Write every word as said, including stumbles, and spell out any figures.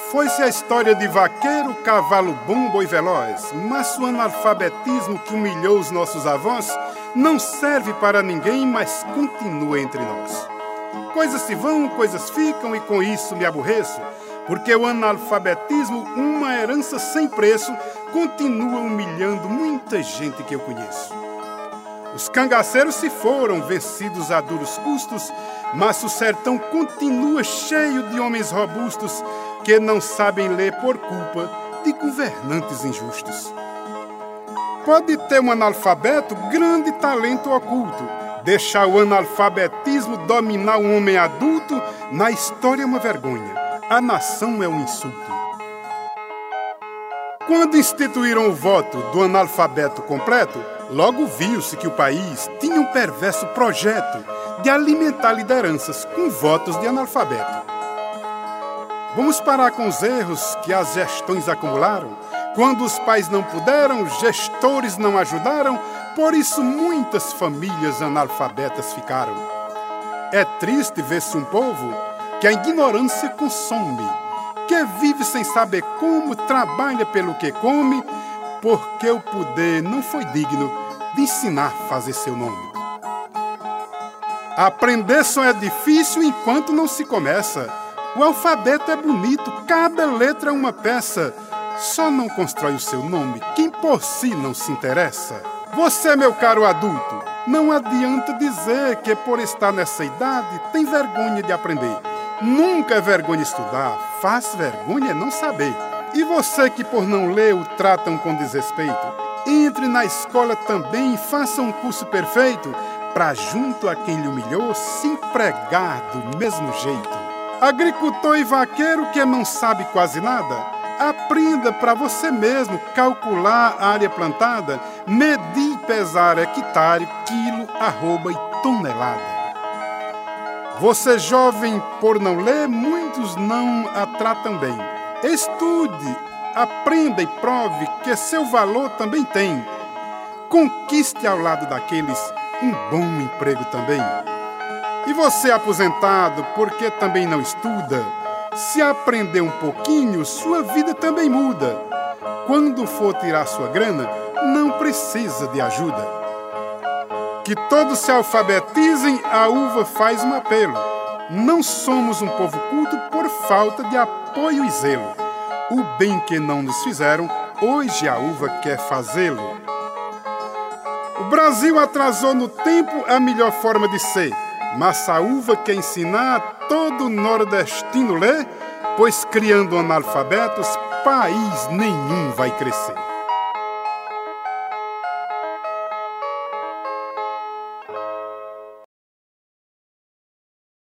Foi-se a história de vaqueiro, cavalo bom, boi veloz, mas o analfabetismo que humilhou os nossos avós não serve para ninguém, mas continua entre nós. Coisas se vão, coisas ficam e com isso me aborreço, porque o analfabetismo, uma herança sem preço, continua humilhando muita gente que eu conheço. Os cangaceiros se foram, vencidos a duros custos, mas o sertão continua cheio de homens robustos que não sabem ler por culpa de governantes injustos. Pode ter um analfabeto grande talento oculto. Deixar o analfabetismo dominar um homem adulto, na história é uma vergonha. A nação é um insulto. Quando instituíram o voto do analfabeto completo, logo viu-se que o país tinha um perverso projeto de alimentar lideranças com votos de analfabeto. Vamos parar com os erros que as gestões acumularam? Quando os pais não puderam, gestores não ajudaram, por isso muitas famílias analfabetas ficaram. É triste ver-se um povo que a ignorância consome, que vive sem saber como, trabalha pelo que come, porque o poder não foi digno de ensinar a fazer seu nome. Aprender só é difícil enquanto não se começa. O alfabeto é bonito, cada letra é uma peça. Só não constrói o seu nome quem por si não se interessa. Você, meu caro adulto, não adianta dizer que por estar nessa idade tem vergonha de aprender. Nunca é vergonha estudar, faz vergonha não saber. E você que por não ler o tratam com desrespeito, entre na escola também e faça um curso perfeito, pra junto a quem lhe humilhou se empregar do mesmo jeito. Agricultor e vaqueiro que não sabe quase nada, aprenda para você mesmo calcular a área plantada, medir e pesar hectare, quilo, arroba e tonelada. Você jovem, por não ler, muitos não a tratam bem. Estude, aprenda e prove que seu valor também tem. Conquiste ao lado daqueles um bom emprego também. E você aposentado, porque também não estuda, se aprender um pouquinho, sua vida também muda. Quando for tirar sua grana, não precisa de ajuda. Que todos se alfabetizem, a uva faz um apelo. Não somos um povo culto por falta de apoio e zelo. O bem que não nos fizeram, hoje a uva quer fazê-lo. O Brasil atrasou no tempo a melhor forma de ser, mas a uva quer ensinar todo nordestino ler, pois criando analfabetos, país nenhum vai crescer.